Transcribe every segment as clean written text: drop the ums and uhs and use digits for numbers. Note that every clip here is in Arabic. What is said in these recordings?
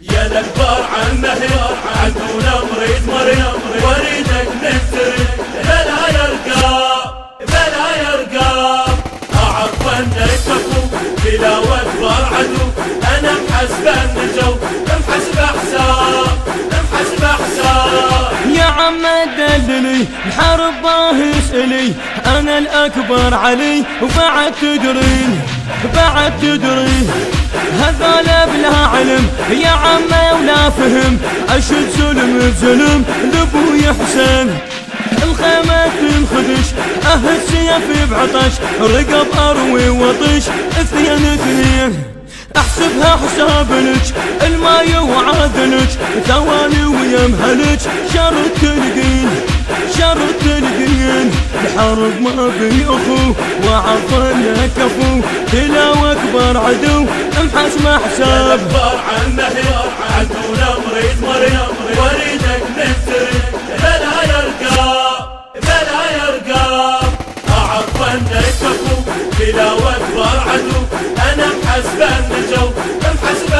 يا الأكبر عن نهر عدونا مريض وريدك نفترد بلا يرقى أعرف أنك كفو بلا وأكبر عدو أنا محسب النجو محسب حساب يا عم دلني الحرب اسألي أنا الأكبر علي وبعد تدري هذا بلا علم يا عم ولا فهم أشد ظلم لأبوي حسين الخيمة تنخدش أهد سيفي بعطش رقب أروي وطش اثنين احسبها حسابنك الماي وعادنك ثواني ويمهلك شرط تلقين الحرب ما بي اخو وعرف انك كفو تلاوة اكبر عدو امحس ما حساب اكبر عن نهر عدونا مريض وريدك نفترد بلا يرقى اعرف انك كفو تلاوة اكبر عدو انا محسب النجو محسب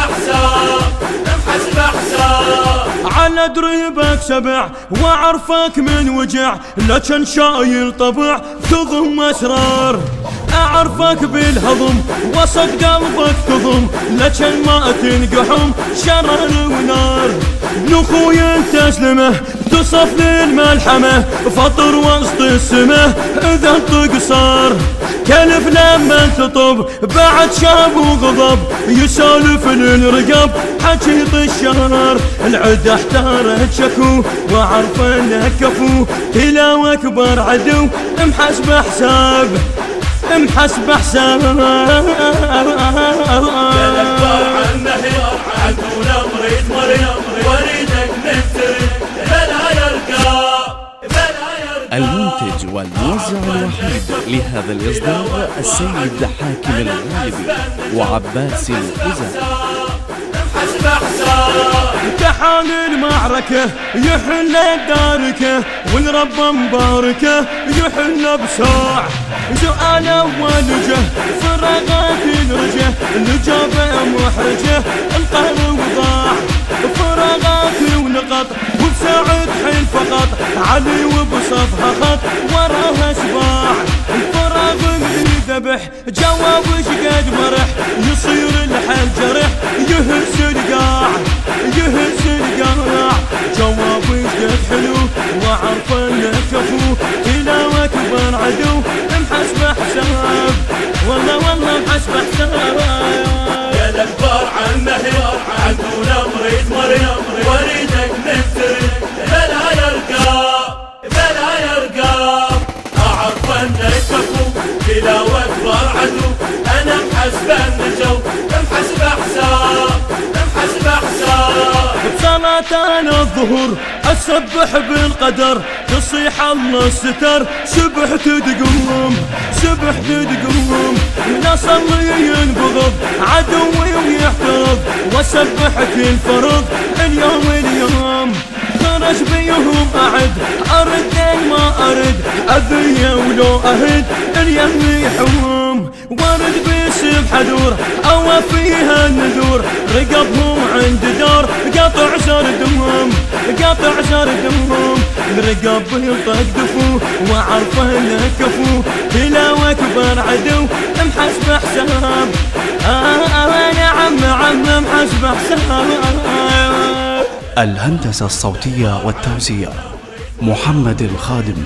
حساب على دريبك سبع واعرفك من وجع لكن شايل طبع تضم اسرار اعرفك بالهضم وسط قلبك تضم لكن ما تنقحم شرر ونار نخوي انت سلمه تصف للملحمه فطر وسط السمه اذا تقصر كلف لما تطب بعد شاب وغضب يسالف للرقب حكي الشهر العد احتارت شكو وعرف انك كفو تلاوة اكبر عدو محسب حساب يا الأكبر عن نهر عدونا مريض وريدك نفترد بلا يرقى المنتج والموزع الوحيد لهذا الإصدار السيد حاكم الغالبي وعباس الخزاعي. امتحان المعركة يحل الداركة والرب مباركة يحل بساع سؤال أول جه فرغت الرجة الإجابة محرجة القهر وضاع فرغت ونقط وبساعد حين فقط علي وبصفها خط وراها سباع الفراغ اللي ذبح جواب شقد مرح يصير الحل جرح يهز القاع جواب شقد حلو وعرف انك كفو تلاوة اكبر عدو محسب حساب والله محسب حساب يا الأكبر عن نهر عدونا مريض وريدك نفترد بلا يرقى أعرف أنك كفو تلاوة أكبر عدو أنا محسب النجو محسب حساب بصلاة أنا الظهر أسبح بالقدر تصيح الله الستر سبحت تقوم لا صلي ينبغض عدوي ويحتض وسبحك الفرض اليوم خرج بيهم أعد أرد ما أرد أذية ولو أهد اليم يحوم ورد بسب حدور أوفيها النذور رقبهم عند دار قاطع زر دمهم الرقب يلطق دفو وعرفه انك كفو تلاوة اكبر عدو محسب حساب يا عم محسب حساب. الهندسة الصوتية والتوزيع محمد الخادم.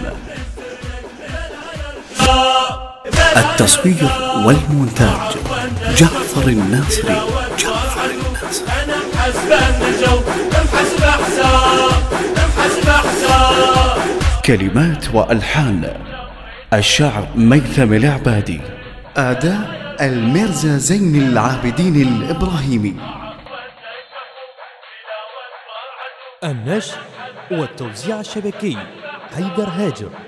التصوير والمونتاج جعفر الناصري. أنا محسب النجو محسب حساب. كلمات وألحان الشاعر ميثم العبادي. أداء الميرزا زين العابدين الإبراهيمي. النشر والتوزيع الشبكي حيدر هاجر.